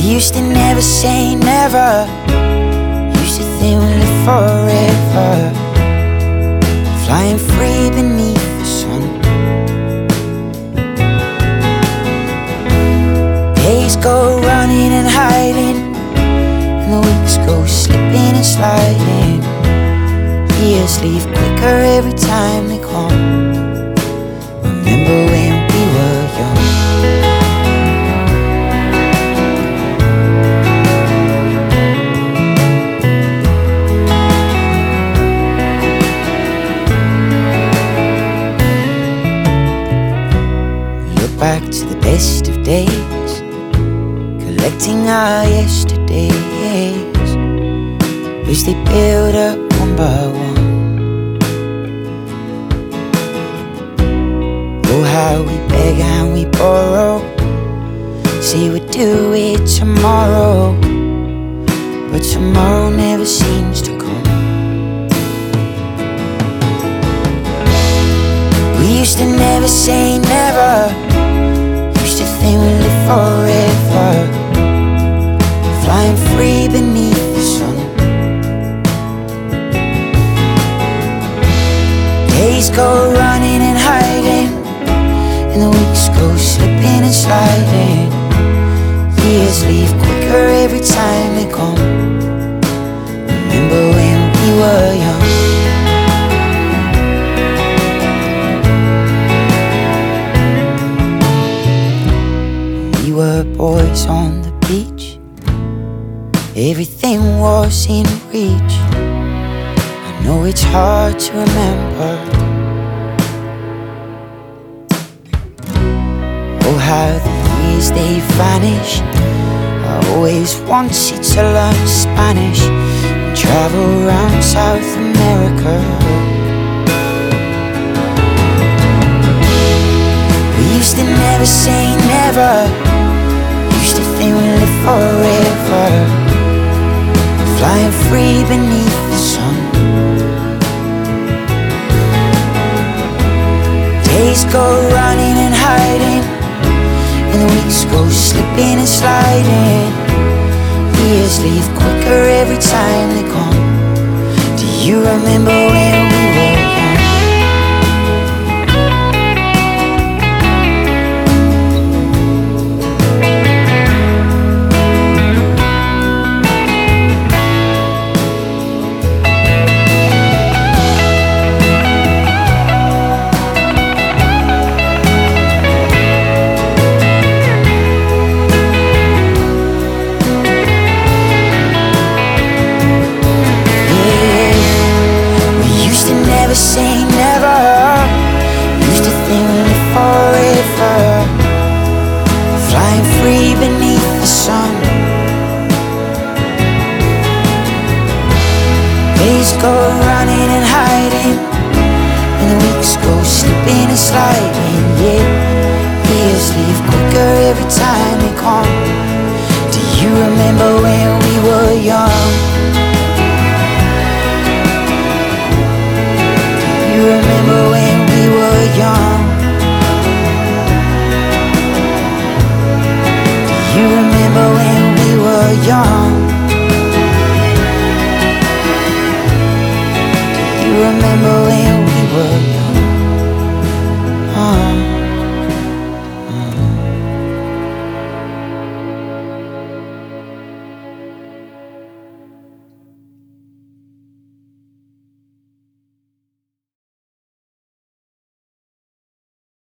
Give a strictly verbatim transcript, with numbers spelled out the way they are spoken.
used to never say never, used to think we'd live forever, flying free beneath the sun. Days go running and hiding, and the weeks go slipping and sliding. Years leave quicker every time they come. Remember when we were young? Look back to the best of days, collecting our yesterdays, which they build up one by one. Oh, how we beg and we borrow, say we'd do it tomorrow, but tomorrow never seems to come. We used to never say never, used to think we'd live forever, flying free beneath the sun. Days go running and hiding, and the weeks go slipping and sliding. Years leave quicker every time they come. Remember when we were young? We were boys on the beach, everything was in reach. I know it's hard to remember. Oh, how the years they vanish. I always wanted to learn Spanish and travel around South America. We used to never say never, used to think we'd live forever, flying free beneath the sun. Days go running and hiding, and the weeks go slipping and sliding. Years leave quicker every time they come. Do you remember when we were young? Say never, used to think we'd live forever, flying free beneath the sun. Days go running and hiding, and the weeks go slipping and sliding. Yeah, years leave quicker every time they come. Do you remember when we were young? You remember